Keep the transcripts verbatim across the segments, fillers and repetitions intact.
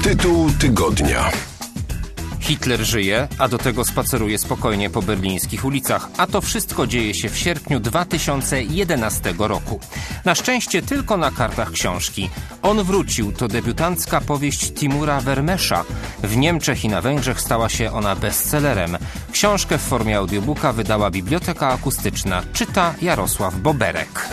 Tytuł tygodnia. Hitler żyje, a do tego spaceruje spokojnie po berlińskich ulicach, a to wszystko dzieje się w sierpniu dwa tysiące jedenastego roku. Na szczęście tylko na kartach książki. On wrócił to debiutancka powieść Timura Vermesza. W Niemczech i na Węgrzech stała się ona bestsellerem. Książkę w formie audiobooka wydała Biblioteka Akustyczna. Czyta Jarosław Boberek.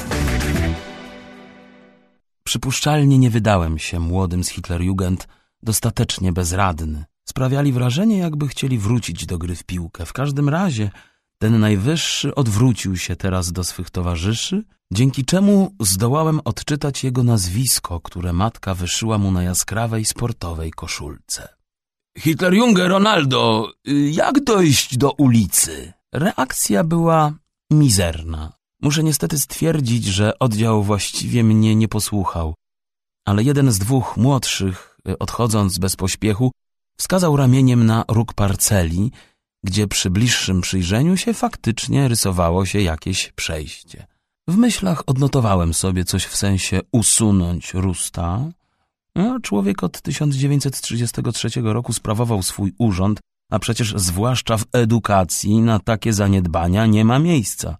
Przypuszczalnie nie wydałem się młodym z Hitlerjugend dostatecznie bezradny. Sprawiali wrażenie, jakby chcieli wrócić do gry w piłkę. W każdym razie ten najwyższy odwrócił się teraz do swych towarzyszy, dzięki czemu zdołałem odczytać jego nazwisko, które matka wyszyła mu na jaskrawej sportowej koszulce. Hitlerjunge Ronaldo, jak dojść do ulicy? Reakcja była mizerna. Muszę niestety stwierdzić, że oddział właściwie mnie nie posłuchał, ale jeden z dwóch młodszych, odchodząc bez pośpiechu, wskazał ramieniem na róg parceli, gdzie przy bliższym przyjrzeniu się faktycznie rysowało się jakieś przejście. W myślach odnotowałem sobie coś w sensie usunąć Rusta. No, człowiek od tysiąc dziewięćset trzydziestego trzeciego roku sprawował swój urząd, a przecież zwłaszcza w edukacji na takie zaniedbania nie ma miejsca.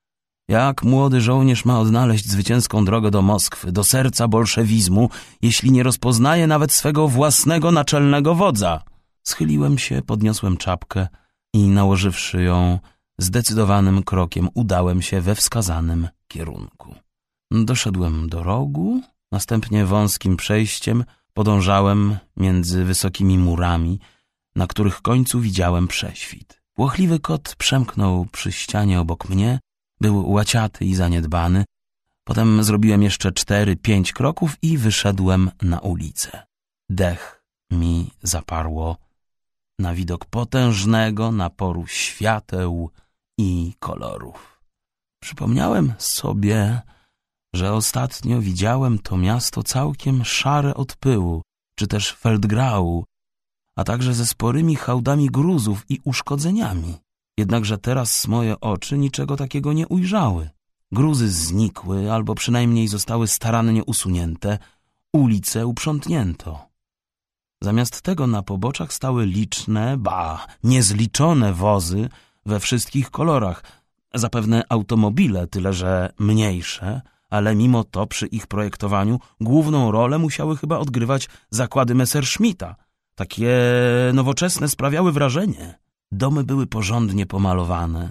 Jak młody żołnierz ma odnaleźć zwycięską drogę do Moskwy, do serca bolszewizmu, jeśli nie rozpoznaje nawet swego własnego naczelnego wodza? Schyliłem się, podniosłem czapkę i nałożywszy ją, zdecydowanym krokiem udałem się we wskazanym kierunku. Doszedłem do rogu, następnie wąskim przejściem podążałem między wysokimi murami, na których końcu widziałem prześwit. Płochliwy kot przemknął przy ścianie obok mnie, był łaciaty i zaniedbany. Potem zrobiłem jeszcze cztery, pięć kroków i wyszedłem na ulicę. Dech mi zaparło na widok potężnego naporu świateł i kolorów. Przypomniałem sobie, że ostatnio widziałem to miasto całkiem szare od pyłu, czy też feldgrau, a także ze sporymi hałdami gruzów i uszkodzeniami. Jednakże teraz moje oczy niczego takiego nie ujrzały. Gruzy znikły, albo przynajmniej zostały starannie usunięte, ulice uprzątnięto. Zamiast tego na poboczach stały liczne, ba, niezliczone wozy we wszystkich kolorach. Zapewne automobile, tyle że mniejsze, ale mimo to przy ich projektowaniu główną rolę musiały chyba odgrywać zakłady Messerschmitta. Takie nowoczesne sprawiały wrażenie. Domy były porządnie pomalowane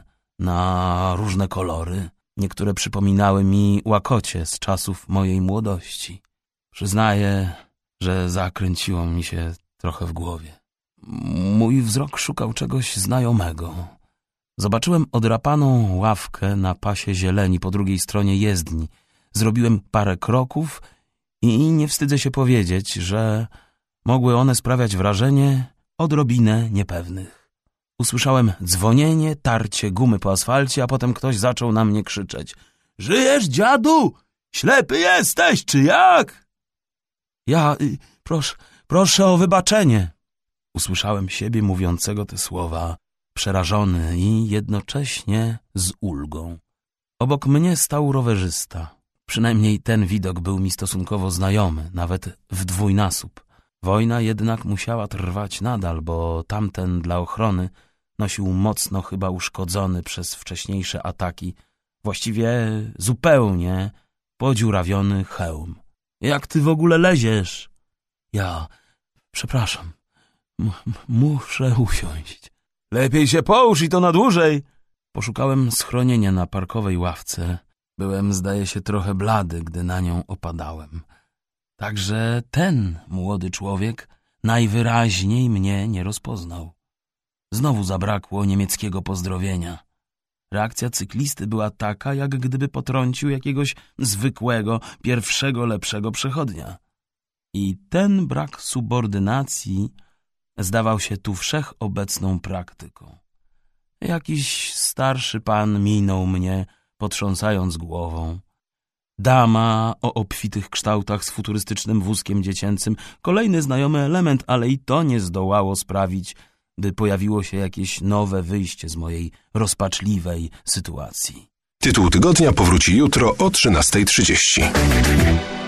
na różne kolory. Niektóre przypominały mi łakocie z czasów mojej młodości. Przyznaję, że zakręciło mi się trochę w głowie. Mój wzrok szukał czegoś znajomego. Zobaczyłem odrapaną ławkę na pasie zieleni po drugiej stronie jezdni. Zrobiłem parę kroków i nie wstydzę się powiedzieć, że mogły one sprawiać wrażenie odrobinę niepewnych. Usłyszałem dzwonienie, tarcie gumy po asfalcie, a potem ktoś zaczął na mnie krzyczeć. Żyjesz, dziadu? Ślepy jesteś, czy jak? Ja, y, proszę, proszę o wybaczenie. Usłyszałem siebie mówiącego te słowa, przerażony i jednocześnie z ulgą. Obok mnie stał rowerzysta. Przynajmniej ten widok był mi stosunkowo znajomy, nawet w dwójnasób. Wojna jednak musiała trwać nadal, bo tamten dla ochrony nosił mocno chyba uszkodzony przez wcześniejsze ataki, właściwie zupełnie podziurawiony hełm. Jak ty w ogóle leziesz? Ja, przepraszam, m- muszę usiąść. Lepiej się połóż i to na dłużej. Poszukałem schronienia na parkowej ławce. Byłem, zdaje się, trochę blady, gdy na nią opadałem. Także ten młody człowiek najwyraźniej mnie nie rozpoznał. Znowu zabrakło niemieckiego pozdrowienia. Reakcja cyklisty była taka, jak gdyby potrącił jakiegoś zwykłego, pierwszego, lepszego przechodnia. I ten brak subordynacji zdawał się tu wszechobecną praktyką. Jakiś starszy pan minął mnie, potrząsając głową. Dama o obfitych kształtach z futurystycznym wózkiem dziecięcym, kolejny znajomy element, ale i to nie zdołało sprawić, by pojawiło się jakieś nowe wyjście z mojej rozpaczliwej sytuacji. Tytuł tygodnia powróci jutro o trzynastej trzydzieści.